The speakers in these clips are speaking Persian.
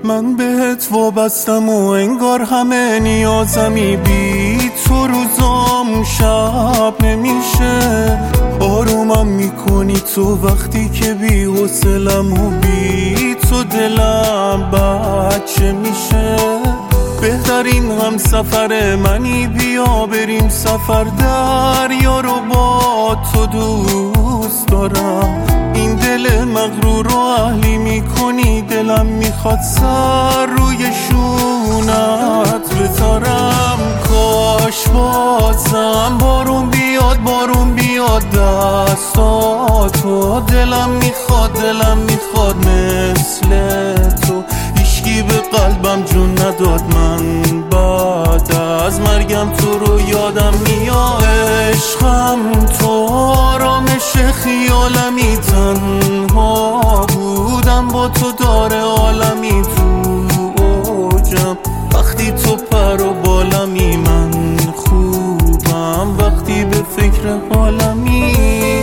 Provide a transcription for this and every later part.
من بهت وابستم و انگار همه نیازمی، بی تو روزام شب نمیشه. آرومم میکنی تو وقتی که بی حوصلم و بی تو دلم بچه میشه. بهترین هم سفر منی، بیا بریم سفر، دریا رو با تو دوست دارم. این دل مغرور رو اهلی میکنی، دلم میخواد سر روی شونت بذارم. کاش بازم بارون بیاد، بارون بیاد دستاتو. دلم میخواد مثل تو. هیچکی به قلبم جون نداد، من بعد از مرگم تو رو یادم میاد. عشقم تو آرامش خیالمی، تنها بودم با تو داره عالمی. تو اوجم وقتی تو پر و بالمی، من خوبم وقتی به فکر حالمی.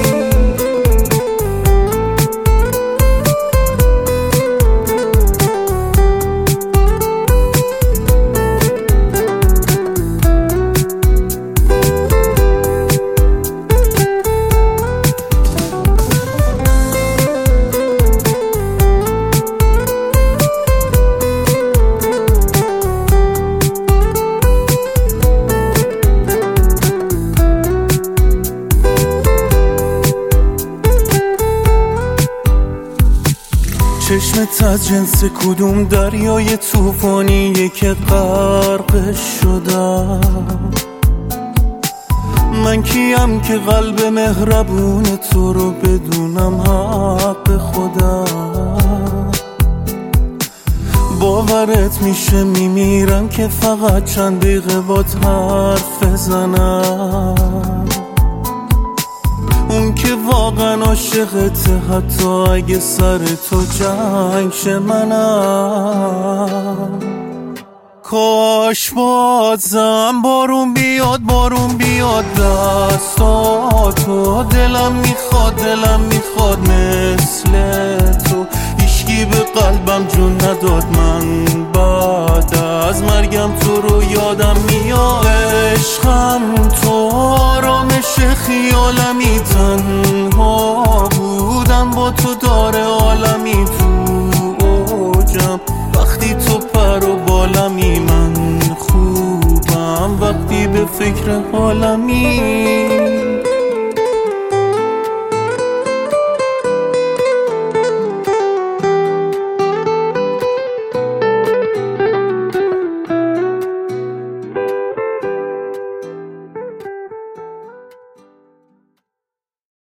چشمت از جنس کدوم دریای طوفانیه که غرق شدم؟ من کیم که قلب مهربون تو رو بدونم حق خودم؟ باورت میشه میمیرم که فقط چند دقیقه بات حرف بزنم. اون که واقعا عاشقته حتی اگه سر تو جنگ شه منم. کاش بازم بارون بیاد، بارون بیاد دستاتو. دلم میخواد مثل تو. هیچکی به قلبم جون نداد، من بعد از مرگم تو رو یادم میاد. عشقم تو آرامش خیالمی، تنها بودم با تو داره عالمی. تو اوجم وقتی تو پر و بالمی، من خوبم وقتی به فکر حالمی.